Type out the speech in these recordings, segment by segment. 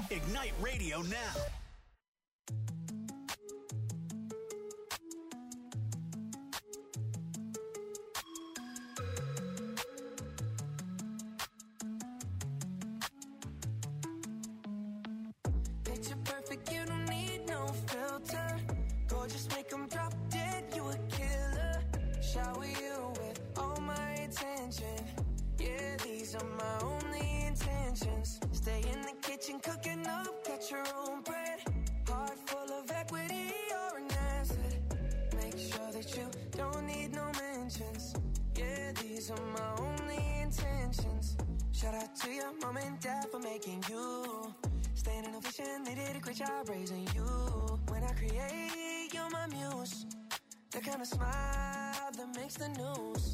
Ignite Radio now. Picture perfect, you don't need no filter. Gorgeous, make them drop dead, you a killer. Shower you with all my attention. Yeah, these are my only intentions. Stay in the kitchen, cooking up, got your own bread. Heart full of equity, you're an asset. Make sure that you don't need no mentions. Yeah, these are my only intentions. Shout out to your mom and dad for making you. Staying in a vision, they did a great job raising you. When I create, you're my muse. The kind of smile that makes the news.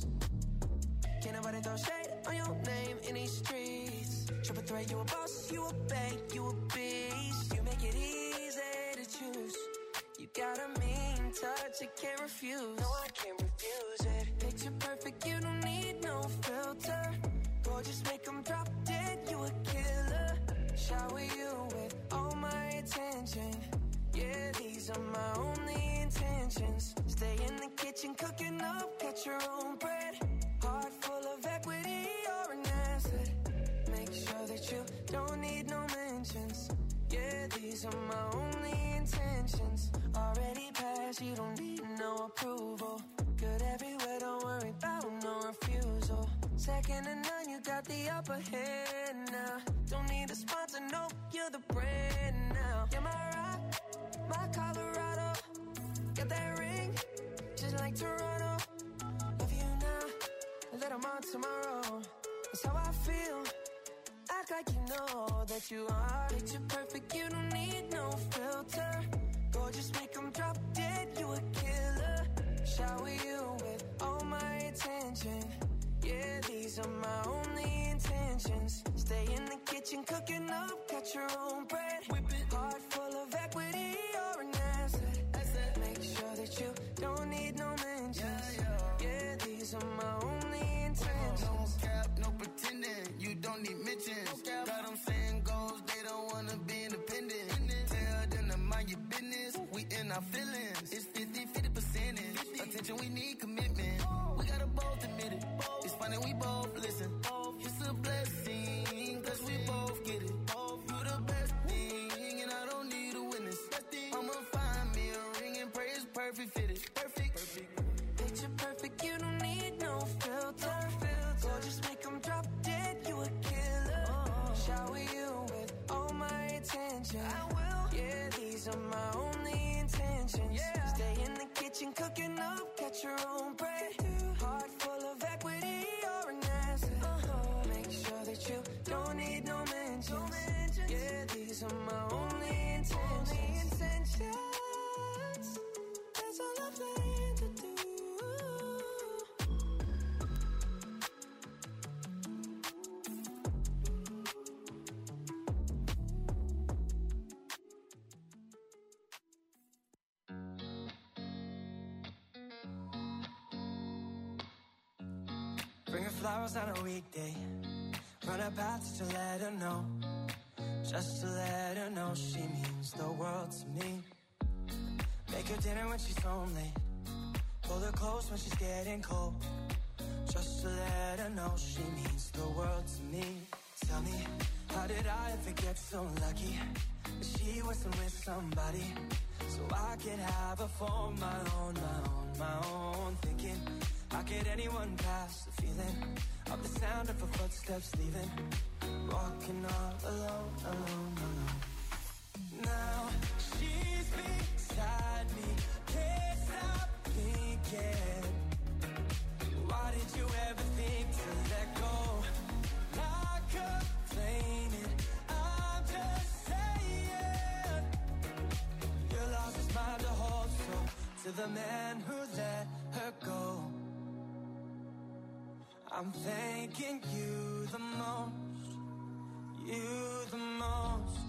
Can't nobody throw shade on your name in these streets. Triple threat, you a boss, you a bank, you a beast. You make it easy to choose. You got a mean touch, I can't refuse. No, I can't refuse it. Picture perfect, you don't need no filter. Gorgeous, make them drop dead, you a killer. Shower you with all my attention. Yeah, these are my only intentions. Stay in the kitchen, cooking up, got your own bread. Heart full of equity, you're an asset. Make sure that you don't need no mentions. Yeah, these are my only intentions. Already passed, you don't need no approval. Good everywhere, don't worry about no refusal. Second to none, you got the upper hand now. Don't need a sponsor, no, you're the brand now. You're my rock, my Colorado. Got that ring, just like Toronto. Love you now, and let 'em on tomorrow. That's how I feel. Act like you know that you are. Picture perfect, you don't need no filter. Gorgeous, make 'em drop dead, you a killer. Shower you with all my attention. Yeah, these are my only intentions. Stay in the kitchen, cooking up, got your own bread. Whip it. Heart full of equity, you're an asset. Make sure that you don't need no mentions. Yeah, these are my only intentions. No cap, no pretending, you don't need mentions. Got them saying goals, they don't wanna be independent. Tell them to mind your business, we in our feelings. It's 50 percentage. Attention, we need commitment. We gotta both admit it. It's funny, we both listen. It's a blessing, cause we both get it. You the best thing, and I don't need a witness. I'ma find me a ring and pray it's perfect fitted. Perfect. Picture perfect, you don't need no filter. Gorgeous, make 'em drop dead, you a killer. Shower you with all my attention. I will. Yeah, these are my only intentions. Stay in the kitchen, cooking up, got your own bread. Heart full of equity, you're an asset. Make sure that you don't need no mentions. Yeah, these are my only intentions. That's all I plan to do. Bring her flowers on a weekday. Run her path to let her know. Just to let her know she means the world to me. Make her dinner when she's home late. Pull her close when she's getting cold. Just to let her know she means the world to me. Tell me, how did I ever get so lucky that she wasn't with somebody so I could have her for my own thinking. How could anyone pass the feeling of the sound of her footsteps leaving? Walking all alone. Now she's beside me, can't stop thinking. Why did you ever think to let go? Not complaining, I'm just saying. Your loss is mine to hold, so to the man who let her go, I'm thanking you the most, you the most.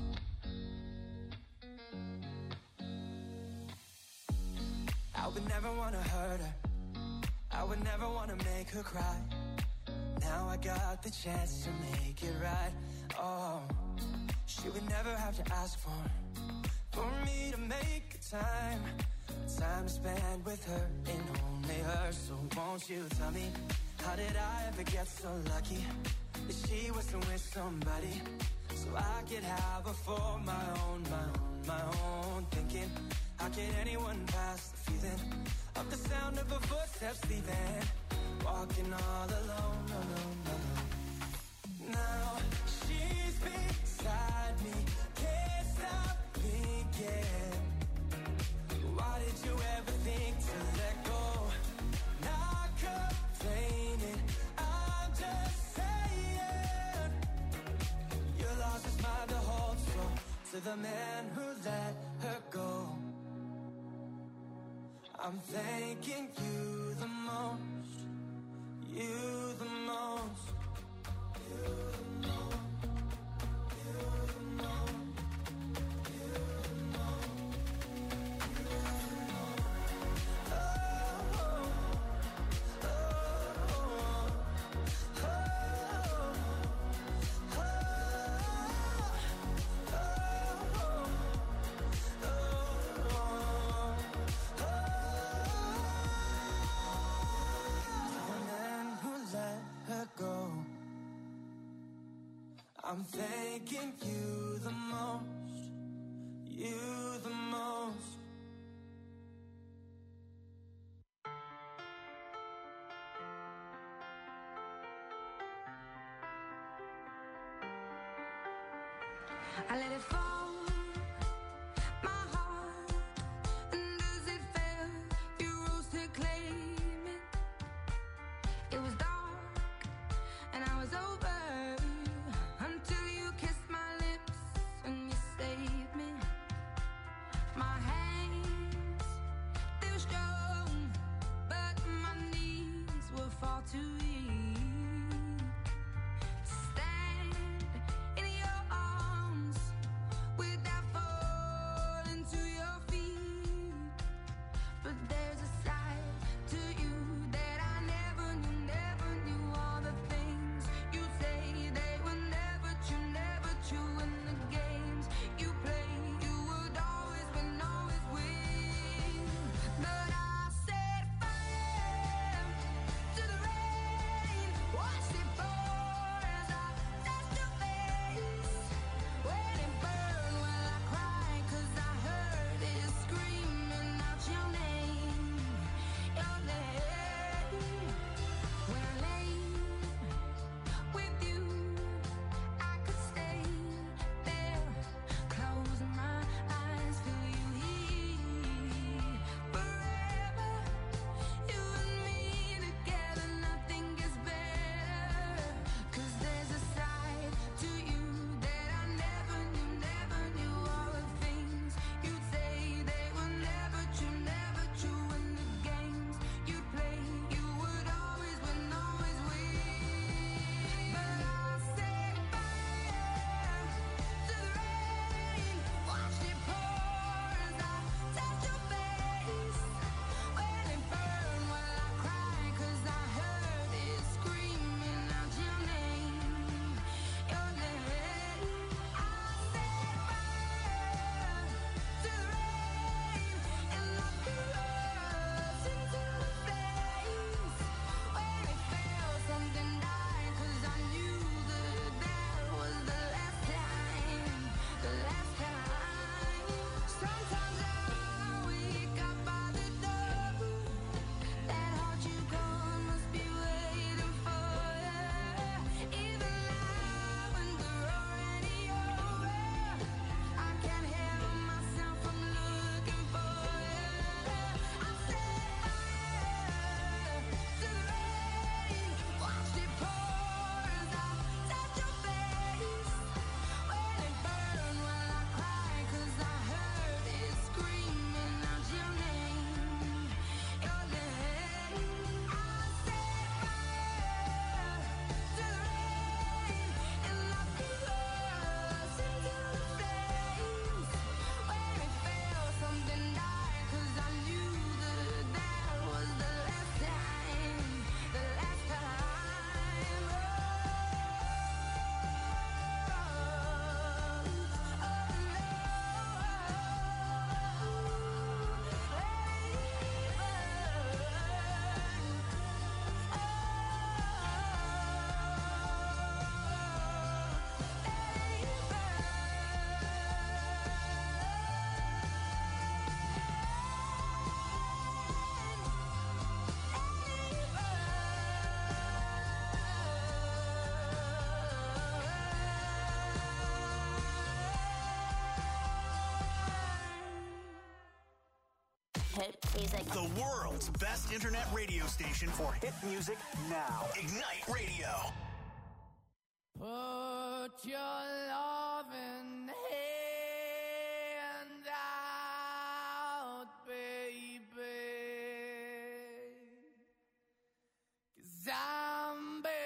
I would never wanna hurt her, I would never wanna make her cry. Now I got the chance to make it right. Oh, she you never have to ask for me to make time to spend with her and only her. So won't you tell me, how did I ever get so lucky that she was with somebody so I could have her for my own? Thinking, how can anyone pass the feeling of the sound of her footsteps leaving, walking all alone. Now she's beside me, can't stop thinking. Why did you ever think to let go? Not complaining, I'm just saying, your loss is mine to hold. So to the man who let her go, I'm thanking you the most, you the most, you the most, you the most, you the most, you the most. Oh, oh, oh, oh, oh, I'm thanking you the most, you the most. I let it fall, my heart, and as it fell, you rose to claim it. It was dark, and I was over. Until you kissed my lips and you saved me. My hands, they were strong, but my knees were far too weak to stand in your arms good music. The world's best internet radio station for hit music now. Ignite Radio. Put your loving hand out, baby, 'cause I'm begging.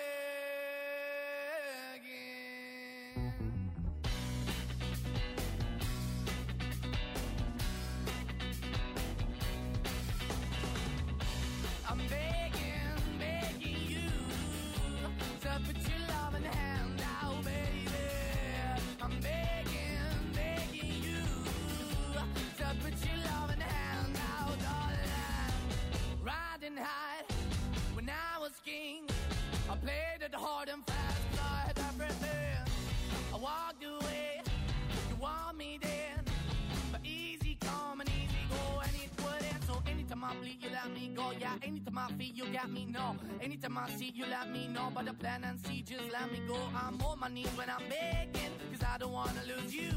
I'm begging, begging you to put your loving hand out, baby. I'm begging, begging you to put your loving hand out, darling. Riding high when I was king, I played it hard and fast, I had everything. I walked away, you want me then, but easy come and easy go, and it wouldn't. So anytime I bleed, you let me go. Yeah, anytime I feel, you got me, no. Anytime I see, you let me know. But the plan and see, just let me go. I'm on my knees when I'm begging, 'cause I don't wanna lose you.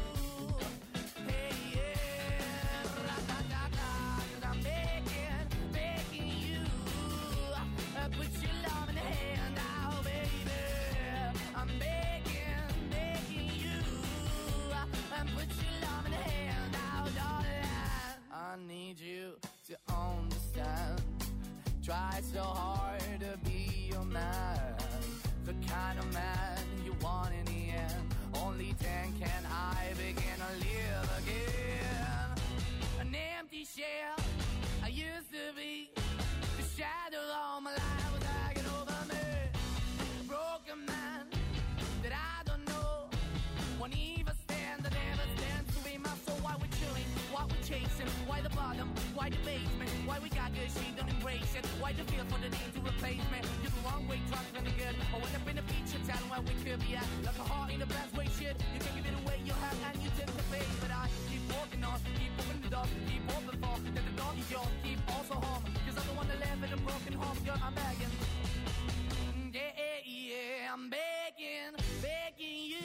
Hey, yeah, ra-da-da-da, 'cause I'm begging, begging you. Put your love in the hand out, baby. I'm begging, begging you. Put your love in the hand out, darling. I need you to understand. Try so hard to be your man, the kind of man you want in the end. Only then can I begin to live again. An empty shell I used to be, the shadow all my life was hanging over me. A broken man that I don't know, won't even stand, that never stands to be my soul. Why we're chilling, why we're chasing, why the bottom, why the basement, why we got good, she don't embrace it, why the feel for the need to replace me. You're the wrong way, trying to the good. I went up in the feature town where we could be at, like a heart in the best way, shit. You can give it away, you have, and you tend to pay. But I keep walking on, keep moving the dog, keep open for, that the dog is yours, keep also home, 'cause I'm the one that live in a broken home, girl, I'm begging. Yeah, yeah, I'm begging, begging you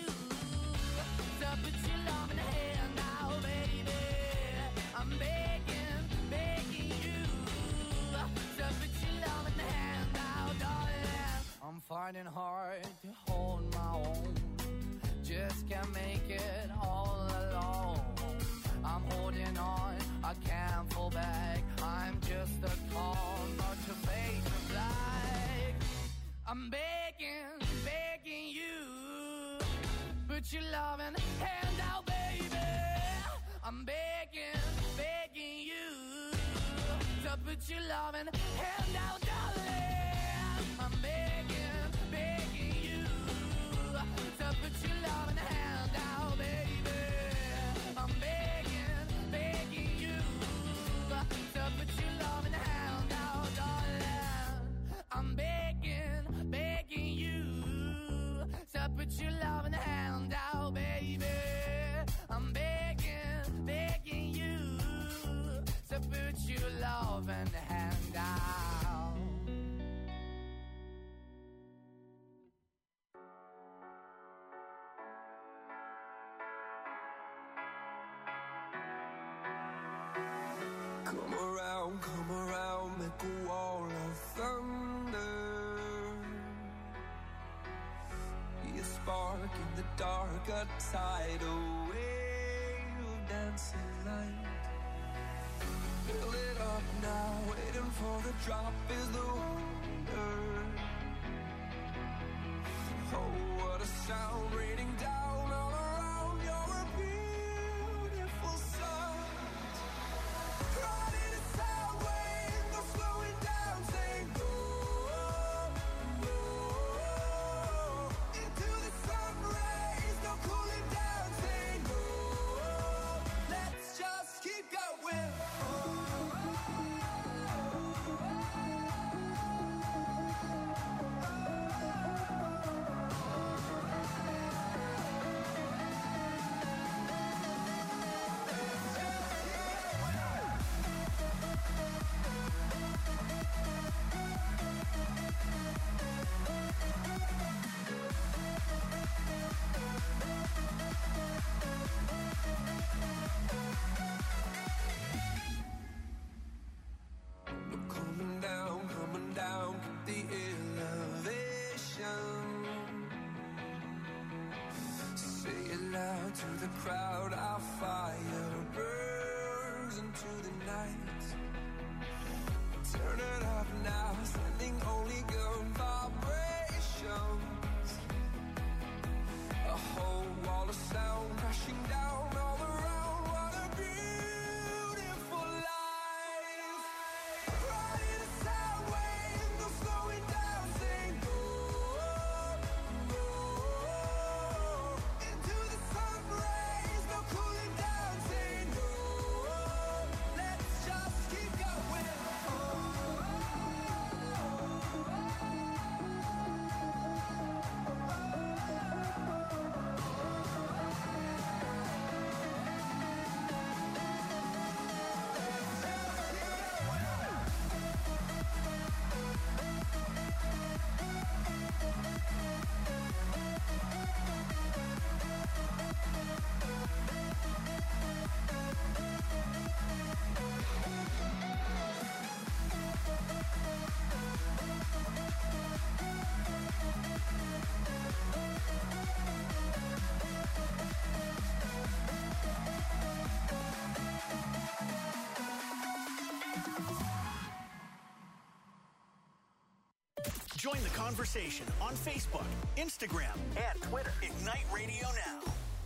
to put your love in the hand now, baby. I'm begging, begging you to put your love in the hand now, darling. I'm finding hard to hold my own, just can't make it all alone. I'm holding on, I can't fall back. I'm just a call, not to face the flag. I'm begging, begging you, put your loving hand out, baby. I'm begging, begging you to put your loving hand out, darling. I'm begging, begging you to put your loving hand out, baby. I'm begging, begging you to put your loving hand out, darling. I'm begging, begging you to put your loving hand out, baby. I'm begging, begging you to put your loving hand out. Come around, make a wall of thunder. Be a spark in the dark, a tidal wave of dancing light. Fill it up now, waiting for the drop is the wonder. Oh, what a sound raining down all around. You're a beautiful sight. Riding a sound wave, no slowing down, saying go, go. Into the sun rays, no cooling down, saying go. Let's just keep going. crowd, our fire burns into the night. Turn it up now, sending only good vibrations. A whole wall of sound crashing down all around. What a beautiful life. Riding a sound wave, no slowing down, saying go, go. Into the sun rays, no cooling down, saying no. Let's just keep going. Join the conversation on Facebook, Instagram, and Twitter. Ignite Radio Now.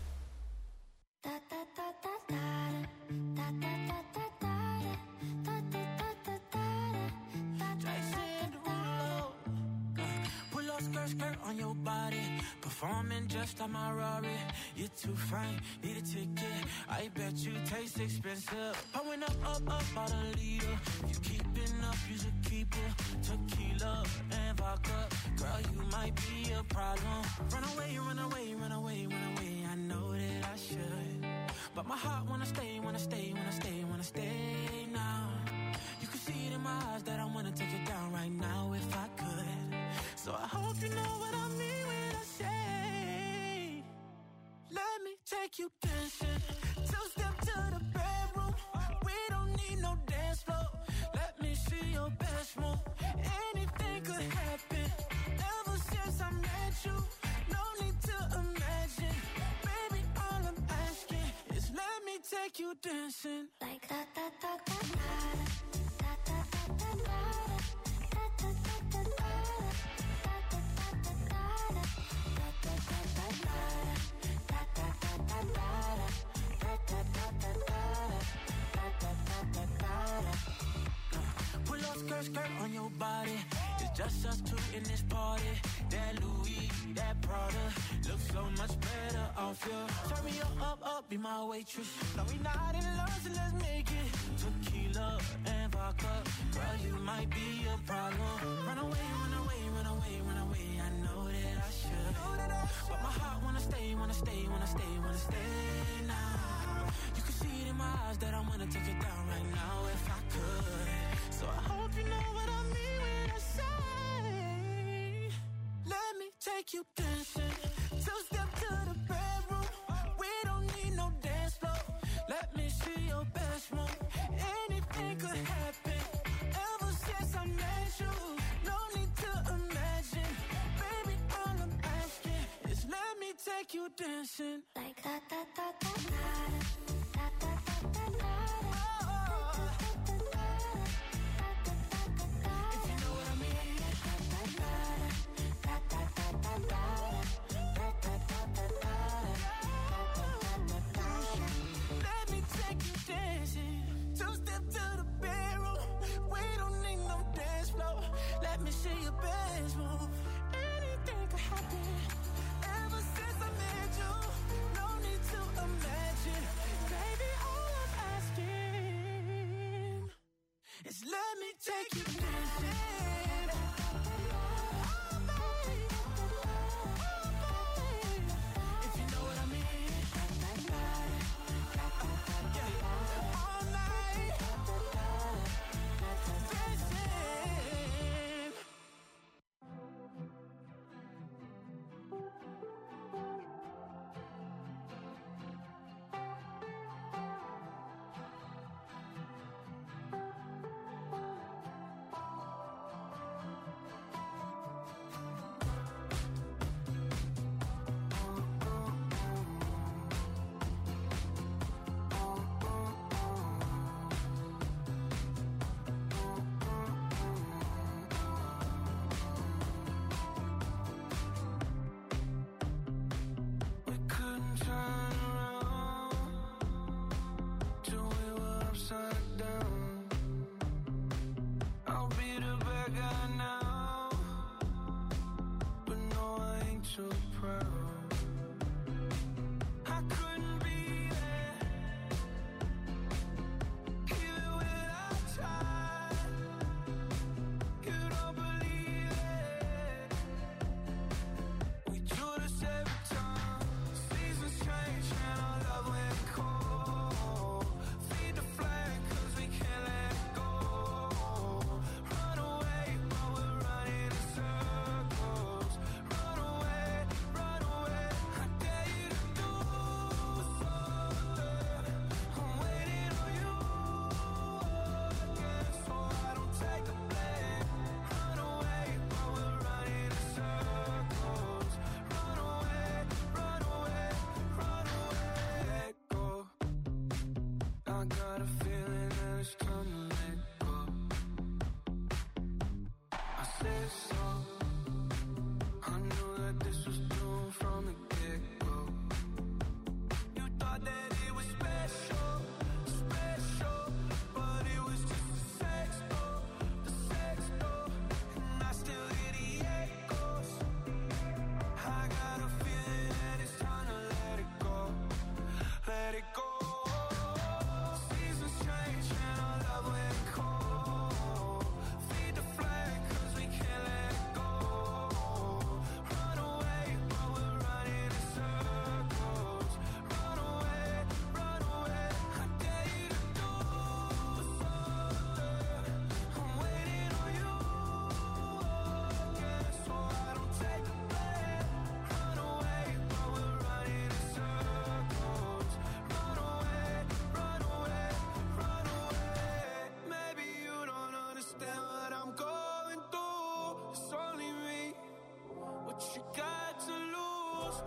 Jason Derulo. Pull up skirt on your body. Performing just like my Rari. You're too fine, need a ticket. I bet you taste expensive. Pouring up, about a liter. You keeping up, you should keep it. Tequila and vodka. Girl, you might be a problem. Run away, run away, run away, run away. I know that I should. But my heart wanna stay, wanna stay, wanna stay, wanna stay now. You can see it in my eyes that I wanna take it down right now if I could. So I hope you know what I mean when I say, let me take you dancing. Two-step to the bedroom. We don't need no dance floor. Let me see your best move. Anything could happen. Ever since I met you, no need to imagine. Baby, all I'm asking is let me take you dancing. Like da da da da da da da da da Pull up skirt on your body. It's just us two in this party. That Louis, that Prada looks so much better off you. Turn me up, be my waitress. No, we not in love, so let's make it. Tequila and vodka. Girl, you might be a problem. Run away, run away, run away, run away. I know that I should. But my heart wanna stay, wanna stay, wanna stay, wanna stay now. You can see it in my eyes that I wanna take it down right now if I could. So I hope you know what I mean when I say, let me take you dancing. Two-step to the bedroom. We don't need no dance floor. Let me see your best move. Anything could happen. Ever since I met you, no need to imagine. Baby, all I'm asking is let me take you dancing. like da da da da da da da da da da. If you know what I mean. Let me take you dancing. Two-step to the bedroom. We don't need no dance floor. Let me see your best move. Anything could happen. Ever since I met you, no need to imagine. Baby, all I'm asking is let me take you dancing. If you know what I mean. Yeah. All night. Dancing.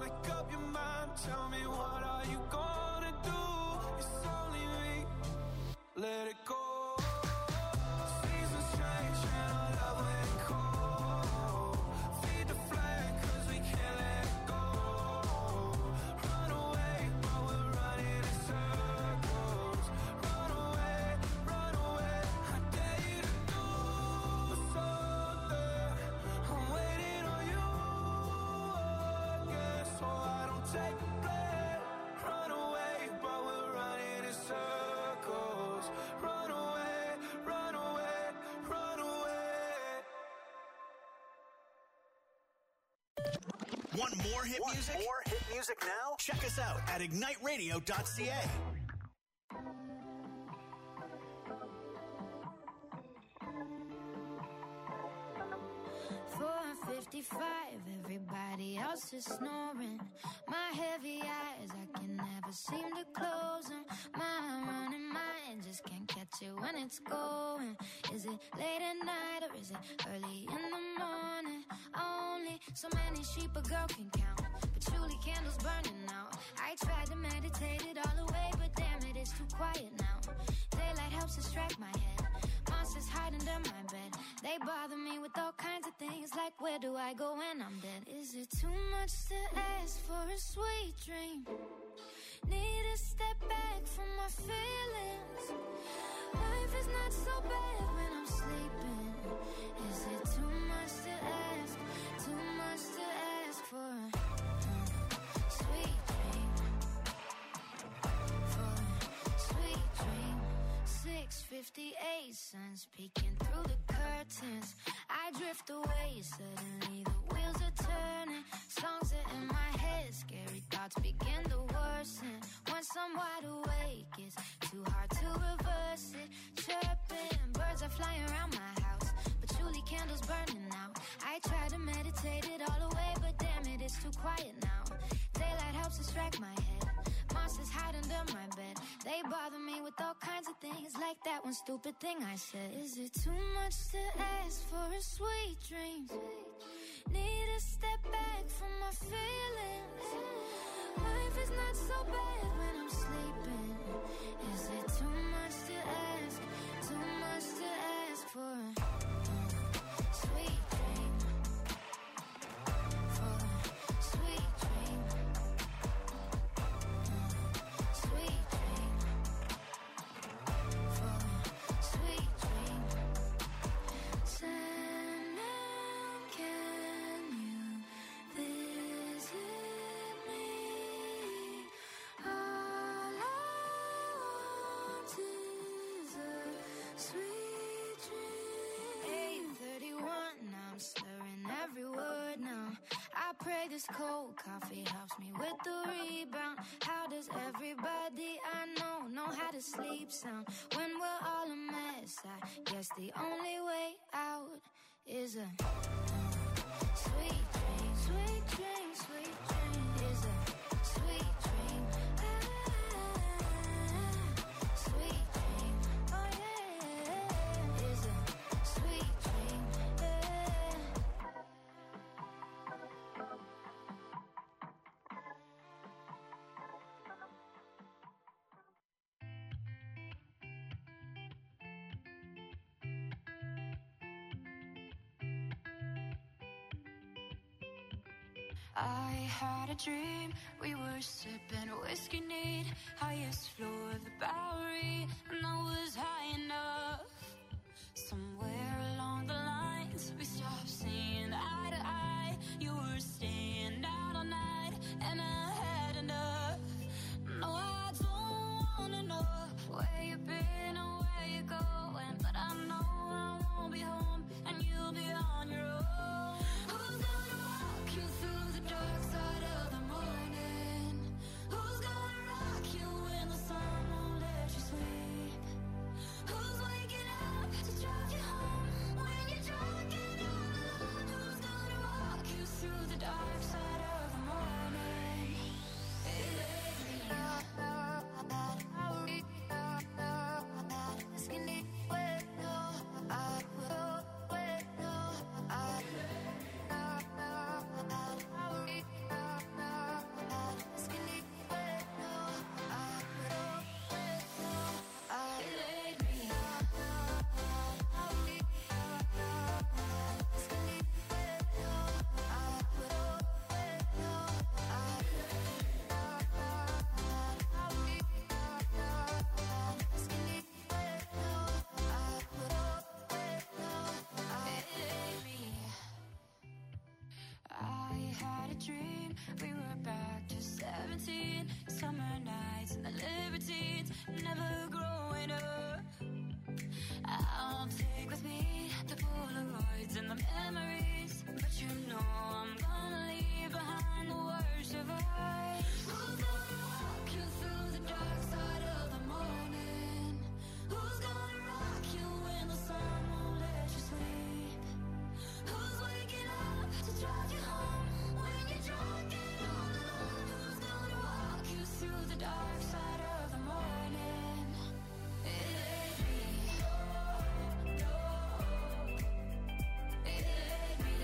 make up your mind. Tell me, what are you gonna do? It's only me. Let it go. Seasons change and our love let it go. Feed the flame 'cause we can't let it go. Run away, but we're running in circles. Run away, I dare you to do something. I'm waiting on you again, so I don't take the blame. Run away, but we're running in circles. Run away, run away, run away. Want more hit music? More hit music now? Check us out at igniteradio.ca. 4:55, everybody else is snoring. My heavy eyes, I can never seem to close them. My running mind just can't catch it when it's going. Is it late at night or is it early in the morning? Only so many sheep a girl can count, patchouli candles burning out. I tried to meditate it all away, but damn it, it's too quiet now. Daylight helps distract my head. Monsters hide under my bed. They bother me with all kinds of things, like where do I go when I'm dead? Is it too much to ask for a sweet dream? Need to step back from my feelings. Life is not so bad when I'm sleeping. Is it too much to ask? Too much to ask for a sweet dream? For a sweet dream. 6:58, sun's peeking through the curtains. I drift away, suddenly the wheels are turning. Songs are in my head, scary thoughts begin to worsen. Once I'm wide awake, it's too hard to reverse it. Chirping, birds are flying around my house, patchouli candles burning out. I try to meditate it all away, but damn it, it's too quiet now. Daylight helps distract my head. Monsters hide under my bed. They bother me with all kinds of things, like that one stupid thing I said. Is it too much to ask for a sweet dream? Need to step back from my feelings. Life is not so bad when I'm sleeping. Is it too much to ask? Too much to ask for a sweet dream? For a sweet dream. Sweet dream. For a sweet dream. Sandman, can you visit me? All I want is a sweet dream. 8:31, now I'm slurring every word now. I pray this cold coffee helps me with the rebound. How does everybody I know how to sleep sound? When we're all a mess, I guess the only way out is a sweet dream. Sweet dream, sweet dream. Is a sweet dream. Sweet dream. Oh yeah. Is a sweet dream. Yeah. I had a dream, we were sipping whiskey neat, highest floor of the Bowery, and I was high enough. Somewhere along the lines, we stopped seeing eye to eye. You were staying out all night, and I had enough. No, I don't wanna know where you've been or where you're going, but I know I won't be home, and you'll be on your own. Who's gonna walk you through the dark side of the morning? Who's gonna rock you when the sun won't let you sleep? 17, summer nights and the libertines, never growing up. I'll take with me the Polaroids and the memories, but you know I'm gonna leave behind the worst of us. Who's gonna walk you through the dark side of the morning? Who's gonna rock you when the sun won't let you sleep? Who's waking up to drive you home when you're drunk and all alone? Who's gonna walk you through the dark side of the morning? It ain't me. It ain't me.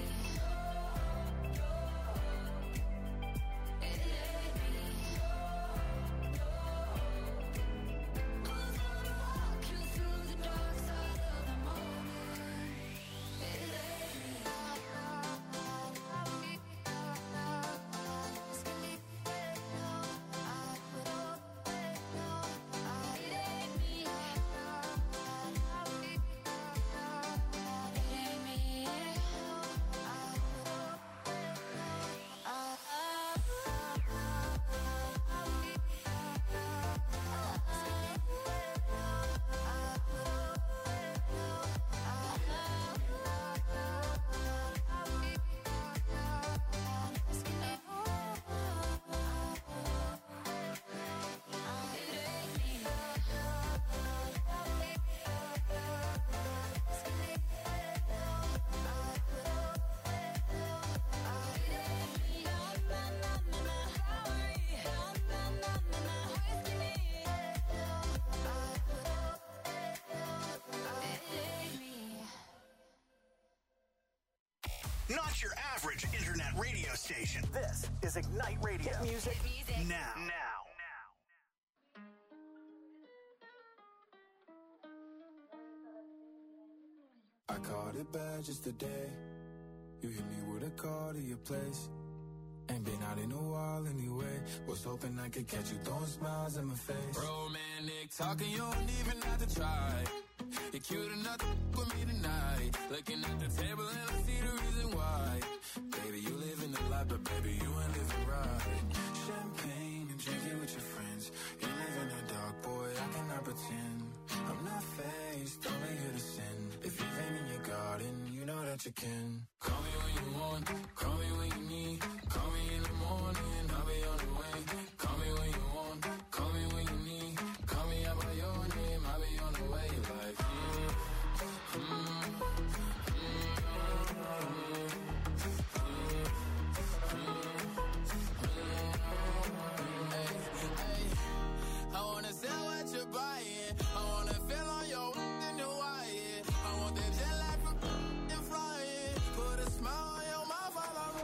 It ain't me. Who's gonna walk you through the dark side of the morning? It ain't me. Not your average internet radio station. This is Ignite Radio. Hit music now. I caught it bad just today. You hit me with a call to your place. Ain't been out in a while anyway. Was hoping I could catch you throwing smiles in my face. Romantic talking, you don't even have to try. You're cute enough to with me tonight. Looking at the table and I see the reason why. Baby, you living the life, but baby, you ain't living right. Champagne and drinking with your friends. You live in the dark, boy, I cannot pretend. I'm not faced, only here to sin. If you've aim in your garden, you know that you can. Call me when you want, call me when you need. Call me in the morning, I'll be on the way. Call me when you want, call me when you need. Call me out by your name, I'll be on the way. Like, I wanna sell what you're buying. I wanna feel on your in the wire. I want that jet lag from and flying. Put a smile on your mouth while I'm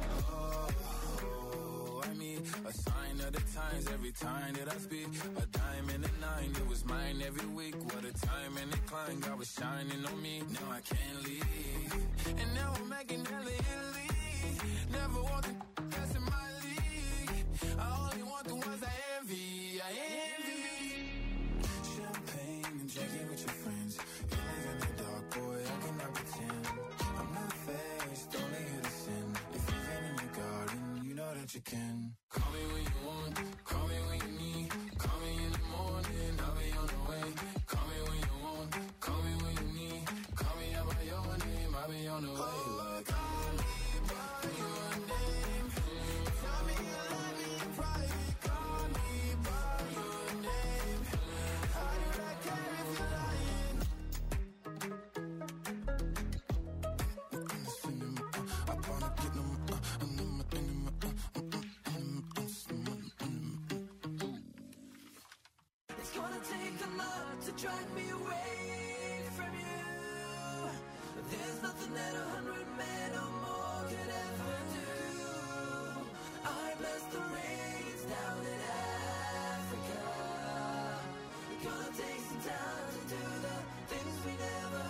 I mean, a sign of the times every time that I speak. A diamond and 9, it was mine every week. What a time and a climb, God was shining on me. Now I can't leave. And now I'm making hella Italy. Never want the that's in my league. I only want the ones I envy. I envy. Champagne and drinking with your friends. You live in the dark, boy, I cannot pretend. I'm not faced, only here to sin. If you've been in your garden, you know that you can. Call me when you want, call me when you need. Call me in the morning, I'll be on the way. Call me when you want, call me when you need. Call me out by your name, I'll be on the way. Like, call me by your name. Tell me you love me in private. Call me by your name. How do I care if you're lying? I wanna get them, It's gonna take a lot to drag me away from you. There's nothing that 100 men or more could ever do. I bless the rains down in Africa. It's gonna take some time to do the things we never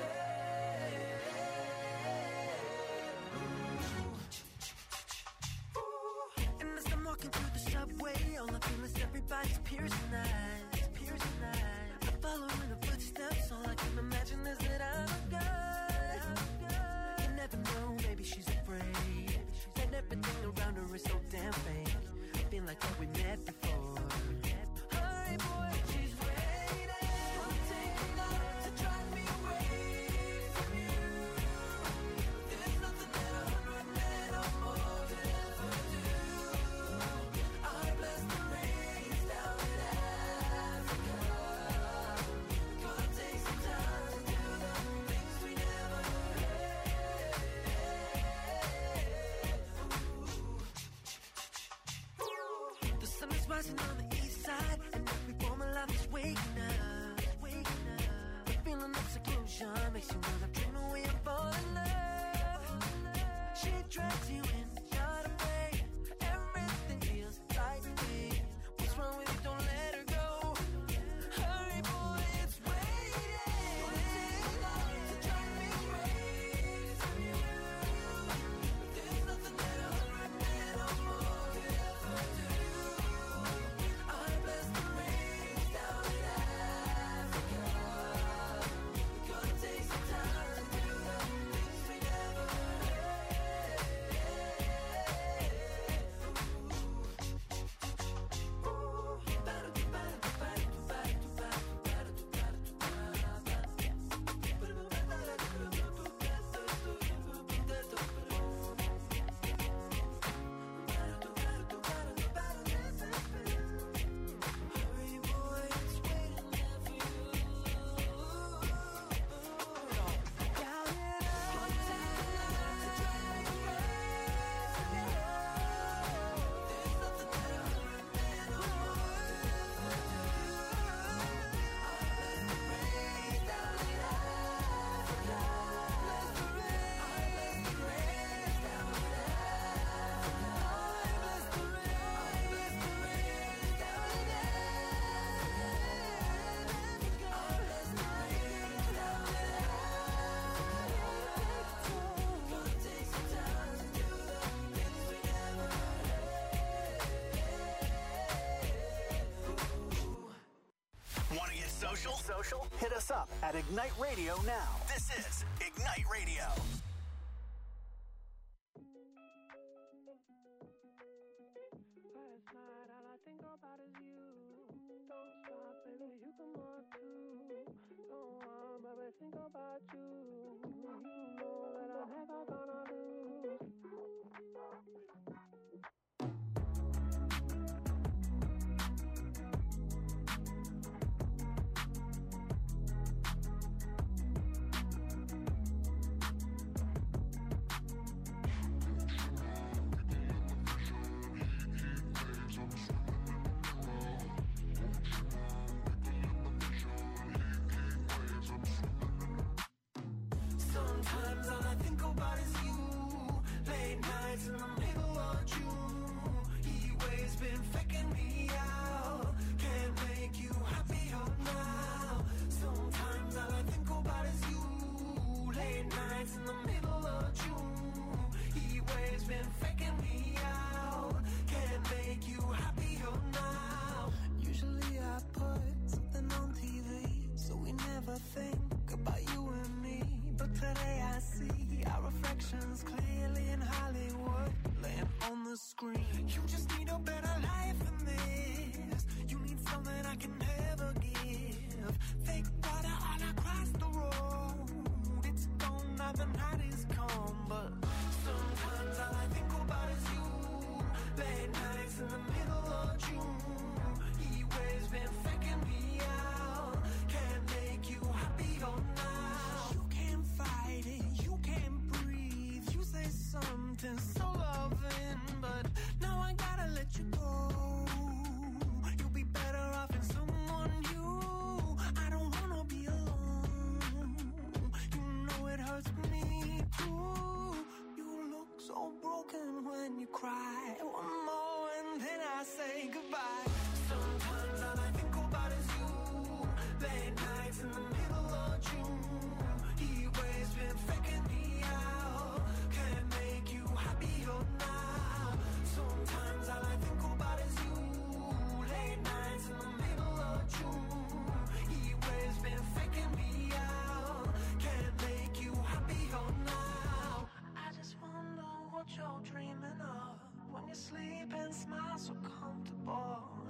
had. And as I'm walking through the subway, all I feel is everybody's piercing eyes. I'm following the footsteps, all I can imagine is that I'm a guy. You never know, maybe she's afraid. And everything around her is so damn fake. I feel like I'm inside, and every form of life is waking up. The feeling of seclusion makes you wanna dream away and fall in love. She drags you in, not afraid. Everything feels right to me. What's wrong with you? Don't let her go. Hurry, boy, it's waiting. To drive me crazy. There's nothing that 100 men or more could ever do. I bless the rain down in Africa. Gonna take some time to do the things we never Hurry, boy, it's waiting there for you. Down and out, to drive me crazy. There's nothing that 100 men or more could ever do. I bless the rain down in Africa. Bless the rain. I bless the rain down in Africa. I bless the rain. I bless the rain down in Africa. I bless the rain down in Africa. Gonna take some time to do the things we never Want to get social? Hit us up at Ignite Radio now. This is Ignite Radio. Last night, all I think about is you. Don't stop, baby, you come on too. Don't want, baby, think about you. You know that I'm never gonna lose. Sometimes all I think about is you. Late nights in the middle of June. He waves been faking me out. Can't make you happier now. Sometimes all I think about is you. Late nights in the middle of June. He waves been faking me out. Can't make you happier now. Usually I put something on TV, so we never think about you and me. But today I see our reflections clearly in Hollywood, laying on the screen. You just need a better life than this. You need something I can never give. Fake water all across the road. It's gone now, the night is come. But sometimes all I think about is you. Late nights in the middle of June. He waves been faking me out. Can't make you happier now. You can't fight it, you can't breathe. You say something so loving, but now I gotta let you go. You'll be better off in someone new. I don't wanna be alone. You know it hurts me too. You look so broken when you cry. One more and then I say goodbye. Sometimes all I think about is you. Late nights in the middle of June. He waves been faking me out. Can't make you happier now. Sometimes all I think about is you. Late nights in the middle of June. He waves been faking me out. Can't make you happier now. I just wonder what you're dreaming of when you sleep and smile so comfortable.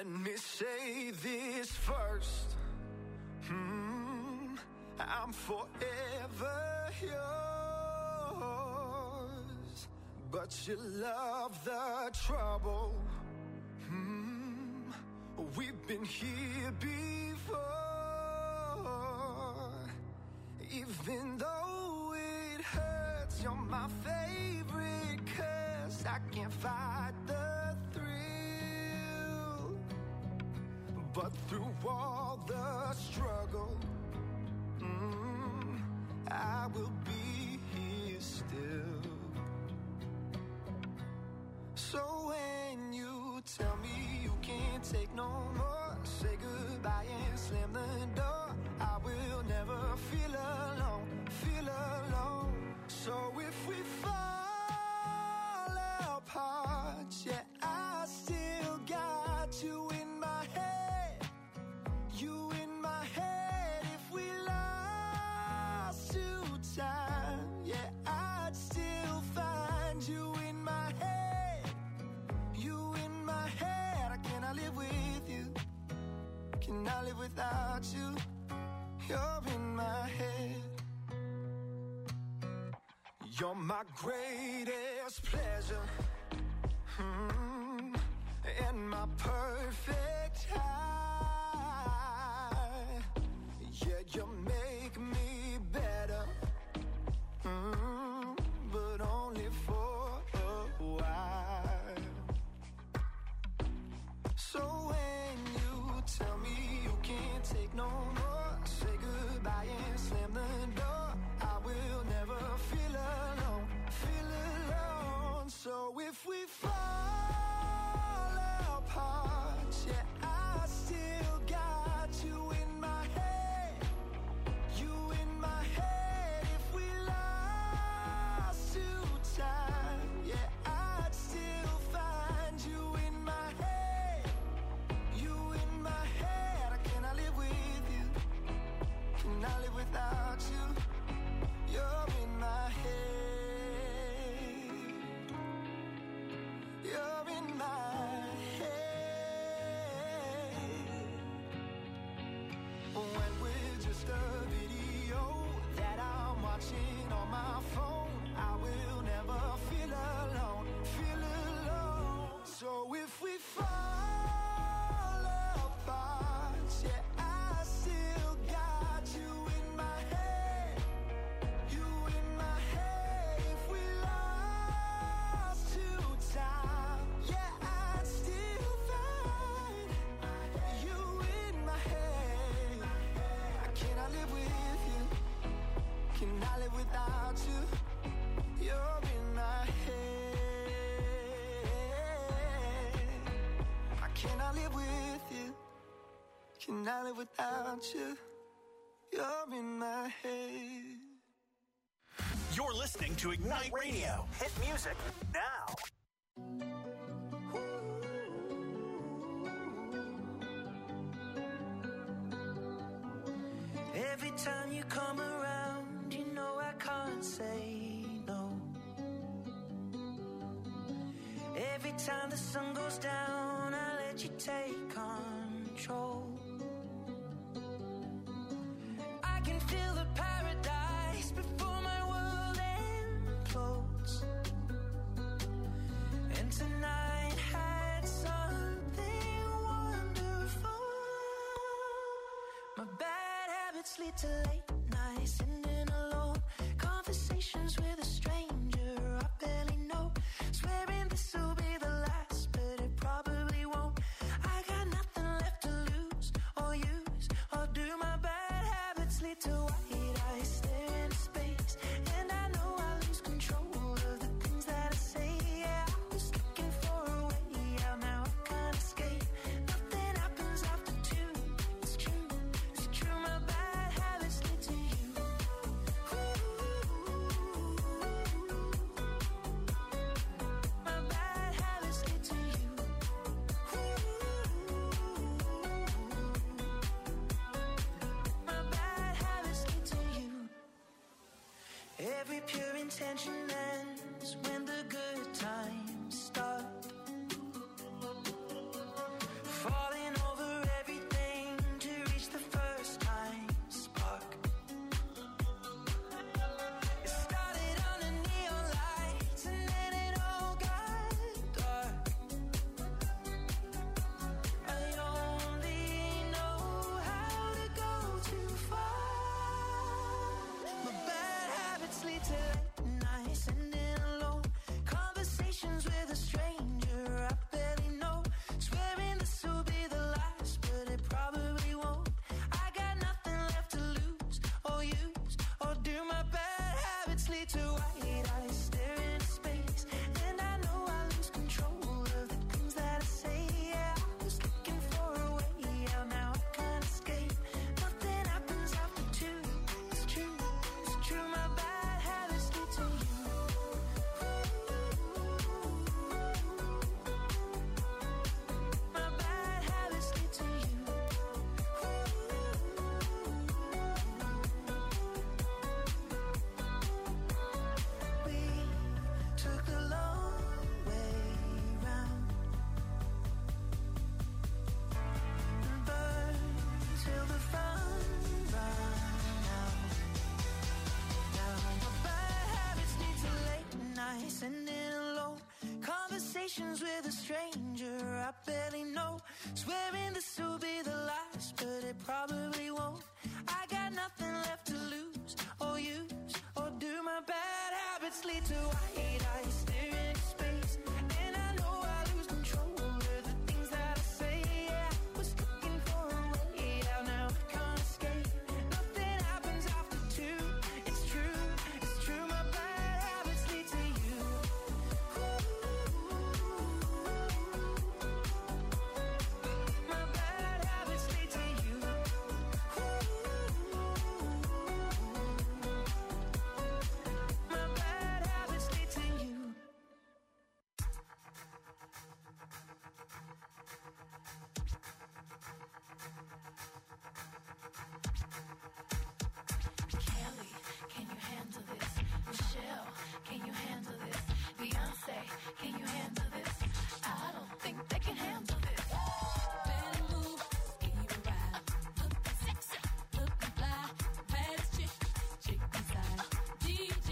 Let me say this first. I'm forever yours, but you love the trouble. We've been here before. Even though it hurts, you're my favorite curse. I can't fight the thrill, but through all the struggle, I will be here still. So when you tell me you can't take no more, say goodbye and slam the door. I will never feel alone, feel alone. So if we fall apart, yeah, I still got you in my head, you in my head. If we lost to time, yeah, I'd still find you in my head, you in my head. I cannot live with you, cannot live without you. You're in my head. You're my greatest pleasure, and my perfect high. Yeah, you make me better, but only for a while. So when you tell me you can't take no more, say goodbye and slam the door. I will never feel alone, feel alone. So if we fall apart, yeah, I still got you in my head, you in my head. If we lost to time, yeah, I'd still find you in my head, you in my head. I cannot live with you, cannot live without you. You're in my head, you're in my head. When we're just a video that I'm watching on my phone, I will never feel alone, feel alone. So if we fall apart, yeah, I still got you in my head, you in my head. If we lost to time, yeah, I'd still find you in my head. I cannot live with you, cannot live without you. You're in my head. I cannot live with you, cannot live without you. You're in my head. You're listening to Ignite Radio. Hit music now. Every time you come around, you know I can't say no. Every time the sun goes down, I let you take control. I can feel the paradise before my world implodes. And tonight had something wonderful. My bad habits lead to late nights, sitting alone. Conversations with a stranger I barely know. Swearing this will be the last, but it probably won't. I got nothing left to lose or use, or do my bad habits lead to white eyes stare into space? And I know I lose control of the things that I say. Yeah, I was looking for a way out, now I can't escape. Nothing happens after two. It's true, it's true. My bad habits lead to you. My bad habits lead to you. My bad habits lead to you. Every pure intention ends when the good times start. Falling white eyes stare into space, and I know I lose control of the things that I say. Yeah, I was looking for a way out, now I can't escape. Nothing happens after two. It's true, it's true. My bad habits lead to you. My bad habits lead to you. We took the long way round, burn till the fun run out. Now my bad habits lead to late nights, sending alone conversations with a stranger I barely know, swearing this will be the last, but it probably won't. I got nothing left to lose or use or do. My bad habits lead to white eyes staring into space, and I know I lose control of the things that I say. Yeah, I was looking for a way out, now I can't escape. Nothing happens after two. It's true, it's true. My bad habits lead to you. My bad habits lead to you. My bad habits lead to you. Kelly, can you handle this? Michelle, can you handle this? Beyonce, can you handle this? I don't think they can handle this. Better move, give you a ride. Looking sexy, looking fly. Baddest chick inside. DJ,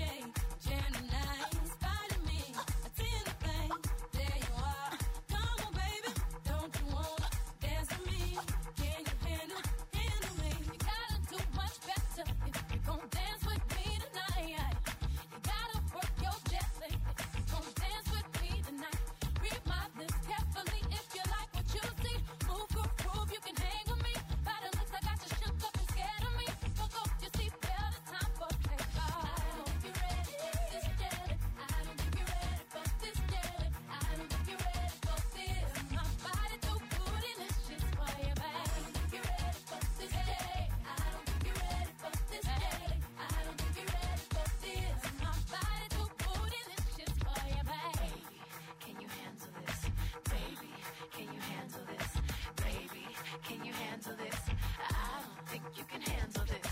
Gemini, inspiring me. Attend the thing, there you are. Come on, baby, don't you wanna dance with me? Can you handle me? You gotta do much better if you gon' dance with me tonight. You gotta work your jelly if you gon' dance with me tonight. Read my lips carefully if you like what you see. Move, groove, you can hang with me. By the looks, I got you shook up and scared of me. Fuck off your seatbelt, it's time for takeoff. I don't think you're ready for this jelly. I don't think you're ready for this jelly. I don't think you're ready for this. My body too bootylicious for you, babe. I don't think you're ready for this jelly. I don't think you're ready for this jelly. I don't think you're ready for this. My body too bootylicious for you, babe. Can you handle this? Baby, can you handle this? Baby, can you handle this? I don't think you can handle this.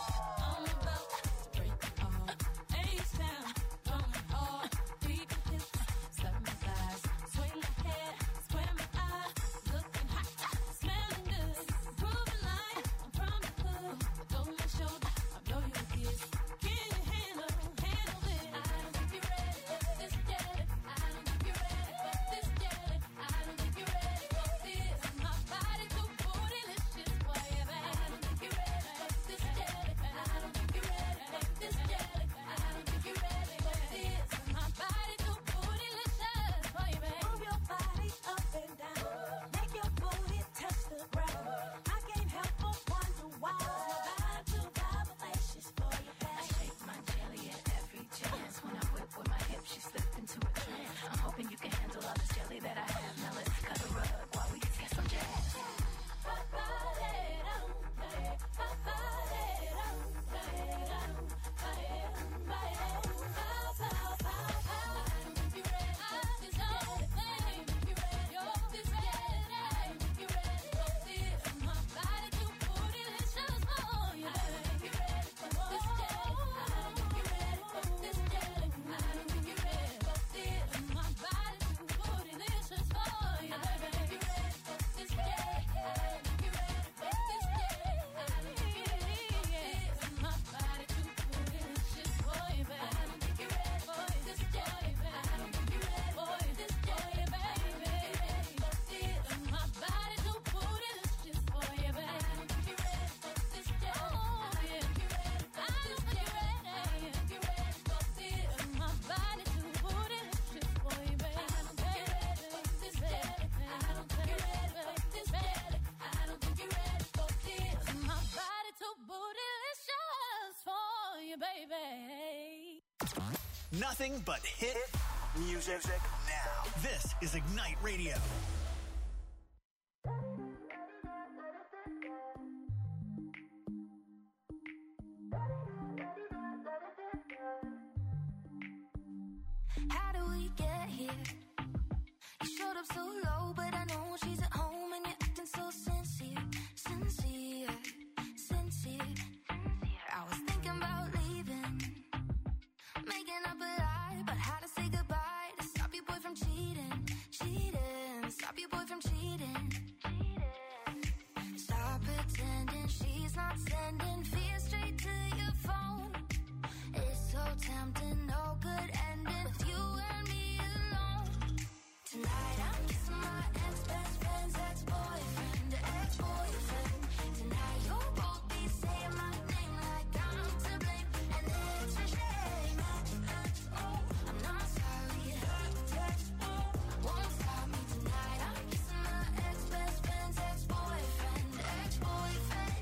I'm about to break it all. H-Town, going hard. Beat the hips, slap my thighs. Swing my head, square my eyes. Looking hot, smelling good. Proving like I'm from the hood. Over my shoulder, I blow you a kiss. Can you handle this? I don't think you're ready for this jelly. I don't think you're ready for this jelly. I don't think you're ready for this. My body too bootylicious for you, babe. I don't think you're ready for this jelly. I don't think you're ready for this jelly. I don't think you're ready for this. My body too bootylicious for you, babe. Move your body up and down. Make your booty touch the ground. I can't help but wonder why. My body too vivacious for you, babe. I shake my jelly at every chance. When I whip with my hips, she slip into a trance. I'm hoping you can handle all this jelly that I have. Now let's cut a rug while we get some jazz. Nothing but hit music now. This is Ignite Radio. How do we get here? You showed up so low, but I know she's at home and you're acting so sincere. I was thinking about leaving, making up a lie about how to say goodbye to stop your boy from cheating. Stop your boy from cheating. Stop pretending she's not sending fear straight to your phone. It's so tempting, no good ending with you and me alone. Tonight I'm kissing my ex-best friend's ex-boyfriend, ex-boyfriend. Tonight you'll both be saying my name like I'm to blame, and it's a shame. I'm not sorry. Won't stop me tonight. I'm kissing my ex-best friend's ex-boyfriend, ex-boyfriend.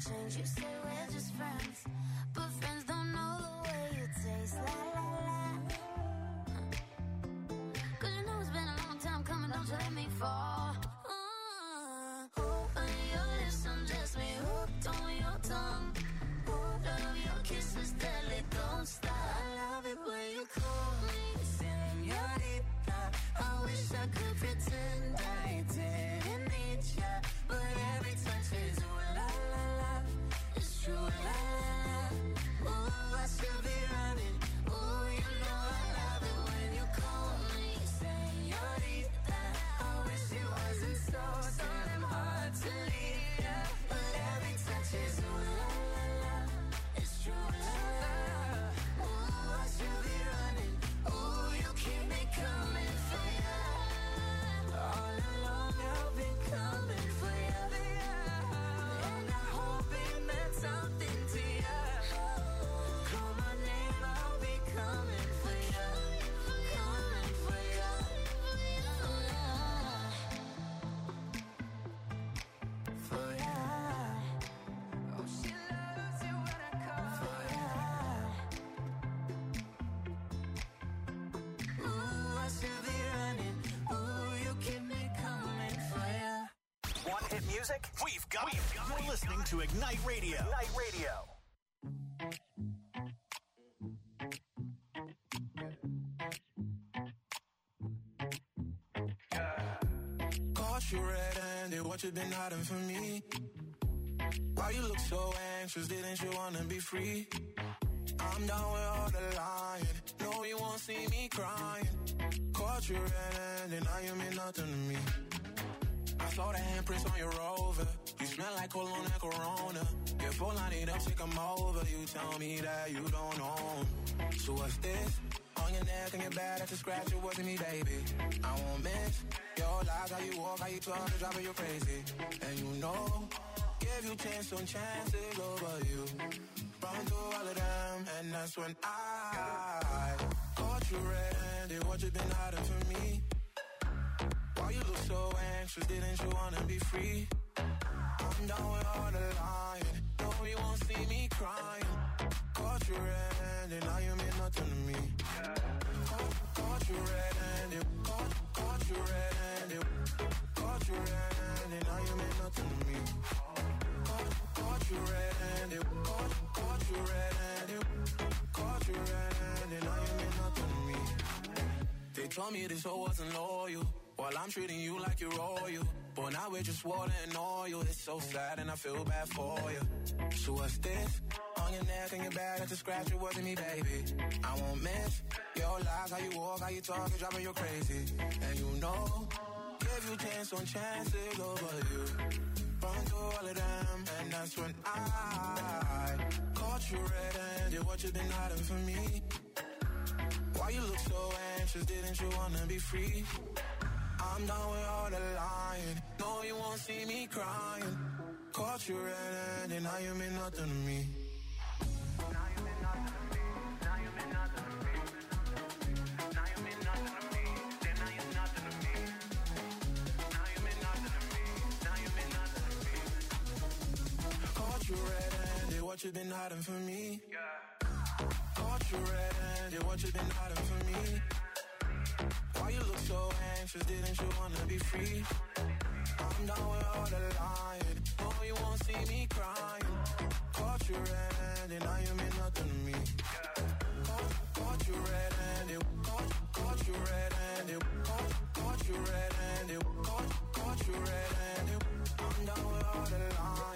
change. You say we're just friends, but friends don't know the way you taste. La la la. 'Cause you know it's been a long time coming, don't you let me fall. On your lips, undress me, hooked on your tongue. Love your kisses, deadly, don't stop. I love it when you call me señorita. I wish I could pretend I didn't need ya, but every touch is ooh la la la. It's true la la la. Ooh, I should be running. Ooh, you know I love it when you call me señorita. I wish it wasn't so damn hard to leave ya, but every touch is ooh la la la. It's true la la. Ooh, I should be running. Ooh, you keep me coming for ya. All along I've been coming for ya, and I hope it meant something to ya. Call my name, I'll be coming for ya, coming for ya. For ya. Oh, she loves it when I call for ya. Ooh, I should be running. Ooh, you keep me coming for ya. Want hit music? We've got it. You're listening to Ignite Radio. Ignite Radio. Caught you red-handed, what you been hiding from me? Why you look so anxious, didn't you wanna be free? I'm down with all the lying, no you won't see me crying. Caught you red-handed, now you mean nothing to me. I saw the handprints on your Rover, you smell like cologne and Corona. Get full, I need up, take 'em over, you tell me that you don't know. So what's this? On your neck and your back, that's a scratch, it wasn't me, baby. I won't miss your lies, how you walk, how you talk, it's driving you crazy. And you know, give you chance on chances over you. Run through all of them, and that's when I caught you red-handed, what you been hiding from me? Why you look so anxious, didn't you wanna be free? I'm down with all the lying, no you won't see me crying. Caught you red-handed, now you mean nothing to me. Caught you red-handed, caught you red-handed, caught you red-handed, now you mean nothing to me. Caught you red-handed, caught you red-handed, caught you red-handed, now you mean nothing to me. They told me this hoe wasn't loyal, while I'm treating you like you're royal. But now we're just water and oil. It's so sad and I feel bad for you. So what's this? On your neck and your back, that's a scratch, it wasn't me, baby. I won't miss your lies, how you walk, how you talk, it's driving you crazy. And you know, give you chance on chances over you. Run through all of them, and that's when I caught you red-handed, what you been hiding from me? Why you look so anxious, didn't you wanna be free? I'm done with all the lying, no you won't see me crying. Caught you red-handed, now you mean nothing to me. Now you mean nothing to me, now you mean nothing to me. Now you mean nothing to me, then now you're nothing to me. Now you mean nothing to me, now you mean nothing to me. Caught you red-handed, what you been hiding from me? Caught you red-handed, what you been hiding from me? Why you look so anxious, didn't you wanna be free? I'm down with all the lying, no you won't see me crying. Caught you red-handed, now you mean nothing to me. Caught you red-handed, caught you red-handed, caught you red-handed, caught you red-handed. I'm down with all the lying.